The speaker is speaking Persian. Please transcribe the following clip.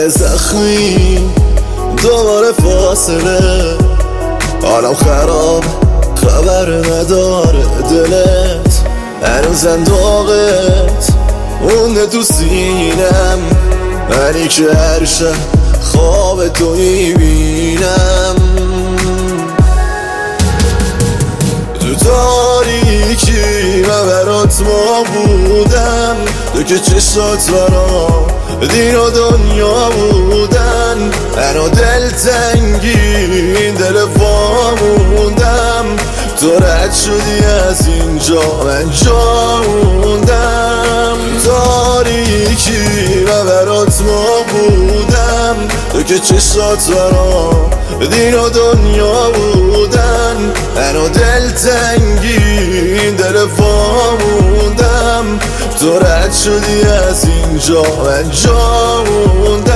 دل زخمی دوباره فاصله، حالم خراب خبر نداره دلت، هنوزم داغت مونده تو سینم، منی که هر شب خواب تو میبینم. تو تاریکی من برات ما بودم، تو که چشات برام دین و دنیا بودن، منو دلتنگی این دل واموندم، تو رد شدی از اینجا من جا موندم. تاریکی من برات ما بودم، تو که چشات برام دین و دنیا بودن، منو دلتنگی این دل واموندم، تو رد شدی از اینجا من جا موندم.